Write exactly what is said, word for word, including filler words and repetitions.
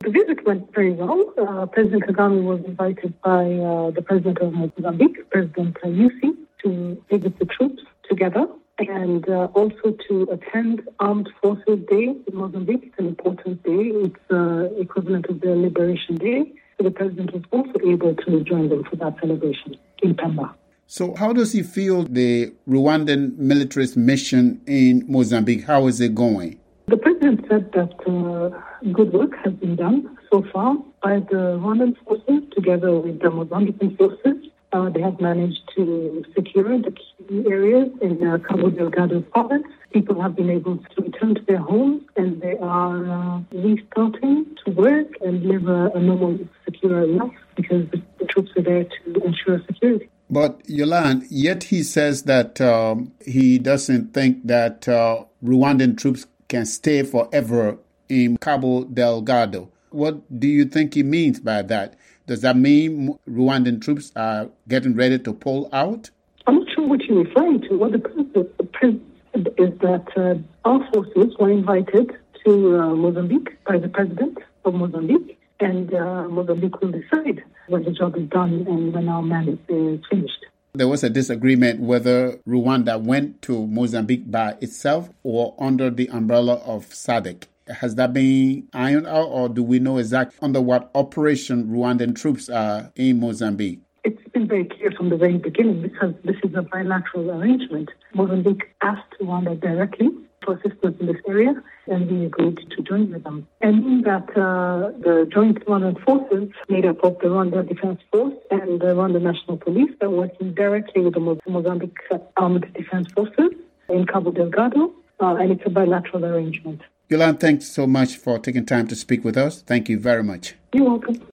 The visit went very well. Uh, President Kagame was invited by uh, the president of Mozambique, President Nyusi, to visit the troops together and uh, also to attend Armed Forces Day in Mozambique. It's an important day. It's uh, equivalent of the Liberation Day. So the president was also able to join them for that celebration in Pemba. So how does he feel the Rwandan militarist mission in Mozambique? How is it going? The president said that uh, good work has been done so far by the Rwandan forces together with the Mozambican forces. Uh, they have managed to secure the key areas in uh, Cabo Delgado province. People have been able to return to their homes and they are uh, restarting to work and live a, a normal, secure life because the, the troops are there to ensure security. But Yolande, yet he says that um, he doesn't think that uh, Rwandan troops can stay forever in Cabo Delgado. What do you think he means by that? Does that mean Rwandan troops are getting ready to pull out? I'm not sure what you're referring to. What the president, the president said is that uh, our forces were invited to uh, Mozambique by the president of Mozambique, and uh, Mozambique will decide when the job is done and when our mandate is finished. There was a disagreement whether Rwanda went to Mozambique by itself or under the umbrella of SADC. Has that been ironed out, or do we know exactly under what operation Rwandan troops are in Mozambique? It's been very clear from the very beginning because this is a bilateral arrangement. Mozambique asked Rwanda directly for assistance in this area, and we agreed to join with them. And in that, uh, the joint Rwandan forces made up of the Rwanda Defense Force and the Rwanda National Police are working directly with the Mozambique Armed Defense Forces in Cabo Delgado, uh, and it's a bilateral arrangement. Yolande, thanks so much for taking time to speak with us. Thank you very much. You're welcome.